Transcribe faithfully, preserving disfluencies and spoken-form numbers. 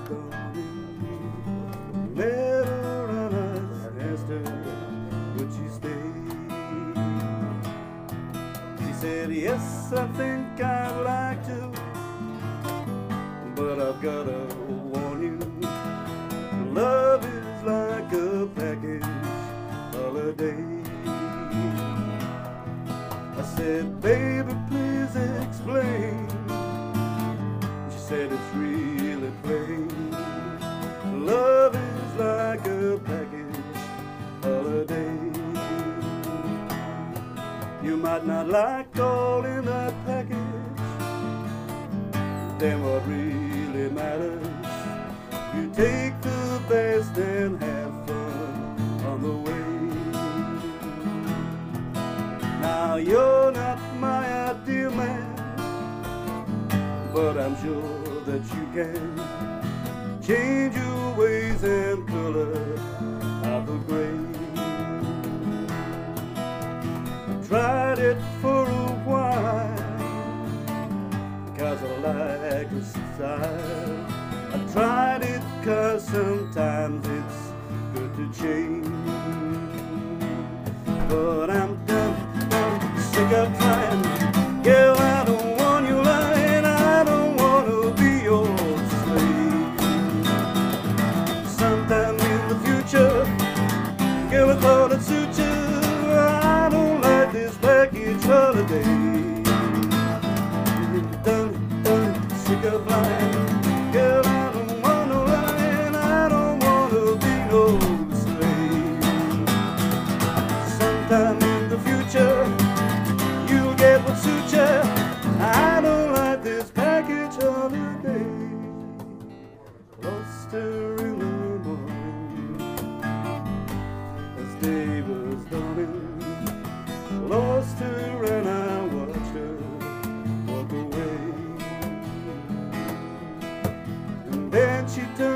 dawning. Met her and I asked her, would she stay? She said, yes, I think I'd like to, but I've gotta warn you, love is like a package holiday. I said, baby, please explain. She said, it's really plain. Love is like a package holiday. You might not like all in that package, then what really matters, you take the best and have fun on the way. Now you're not my ideal man, but I'm sure that you can change your ways and color out the gray. I tried it for a while, cause I like the style. I tried it cause sometimes it's good to change. But I'm done, done, sick of trying. Girl, I don't want you lying, I don't want to be your slave. Sometime in the future, girl, I thought I'd suit you. I don't like this package holiday. Done, done, sick of lying. Girl, I don't want no lying, I don't want to be no slave. Sometime in the future, you'll get what suits you. I don't like this package holiday. Lost her in the morning as day was dawning. Lost her and I watched her walk away. And then she turned